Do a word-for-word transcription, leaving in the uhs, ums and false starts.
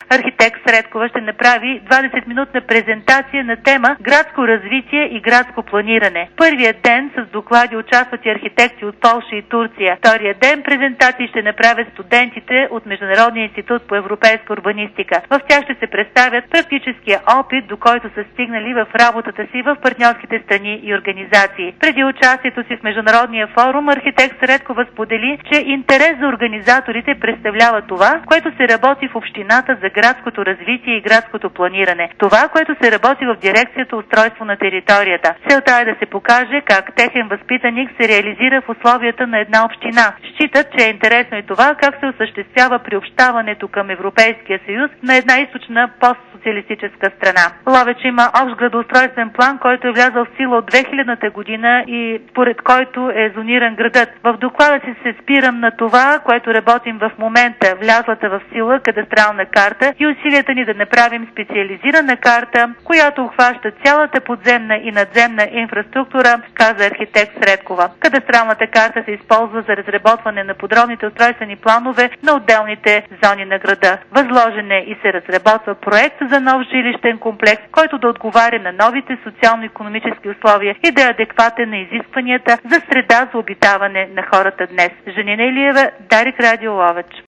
архитект Средкова ще направи двадесетминутна презентация на тема градско развитие и градско планиране. Първият ден с доклади участват и архитекти от Полша и Турция. Вторият ден презентации ще направят студентите от Международния институт по европейска урбанистика. В тях ще се представят практическия опит, до който са стигнали в работата си в партньорските страни и организации. Преди участието си в Международния форум, архитект Средкова сподели, че интерес за организаторите представлява това, което се работи в общината за градското развитие и градското планиране. Това, което се работи в дирекцията устройство на територията. Целта е да се покаже как техен възпитаник се реализира в условията на една община. Считат, че е интересно и това как се осъществява приобщаването към Европейския съюз на една източна постсоциалистическа страна. Ловеч има общ градоустройствен план, който е влязъл в сила от две хилядната година и според който е зониран градът. В доклада си се спирам на това, което работим в момента, влязлата в сила кадастрална карта и усилията ни да направим специализирана карта, която обхваща цялата подземна и надземна инфраструктура, каза архитект Средкова. Кадастралната карта се използва за разработване на подробните устройствени планове на отделните зони на града. Възложен е и се разработва проект за нов жилищен комплекс, който да отговаря на новите социално-икономически условия и да е адекватен на изискванията за среда за обитаване на хората днес. Жанина Илиева, Дарик Радио Ловеч.